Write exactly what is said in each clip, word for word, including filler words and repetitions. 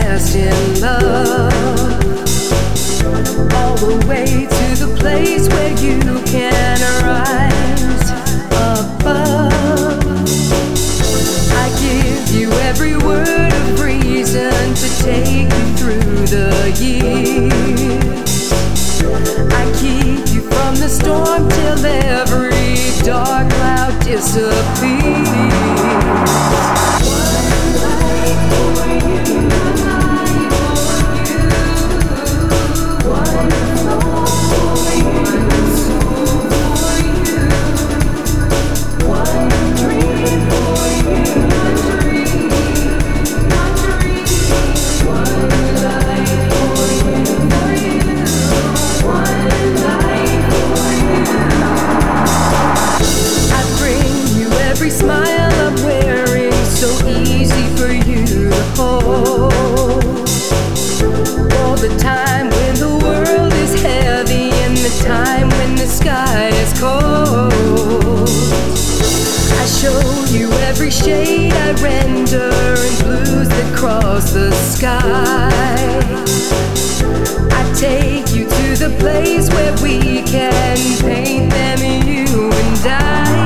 lasting love, all the way to the place where you can rise above. I give you every word of reason to take you through the years. I keep you from the storm till every dark cloud disappears. Every smile I'm wearing, so easy for you to hold. All the time when the world is heavy, and the time when the sky is cold. I show you every shade I render, and blues that cross the sky. I take you to the place where we can paint them, you and I.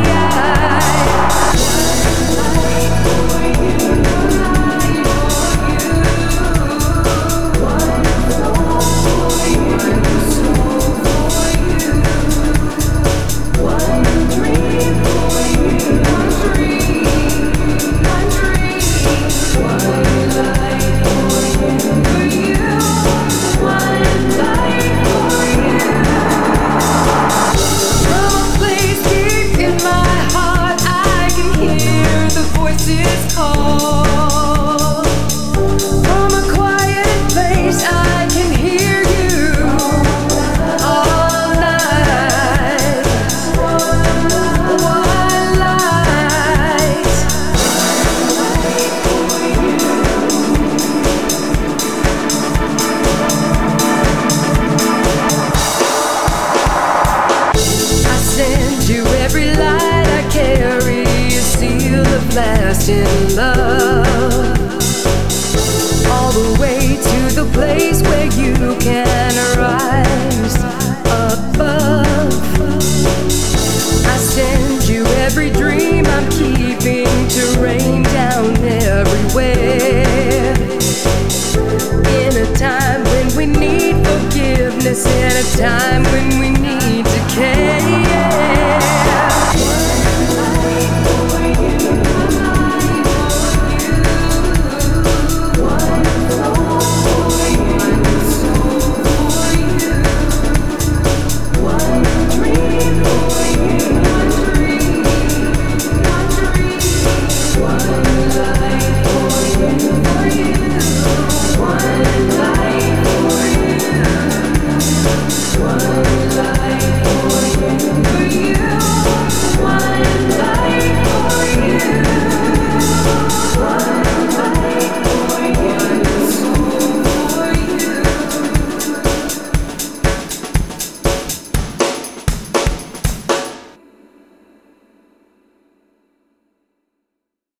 Every light I carry, a seal of lasting love, all the way to the place where you can rise above. I send you every dream I'm keeping to rain down everywhere. In a time when we need forgiveness, in a time when we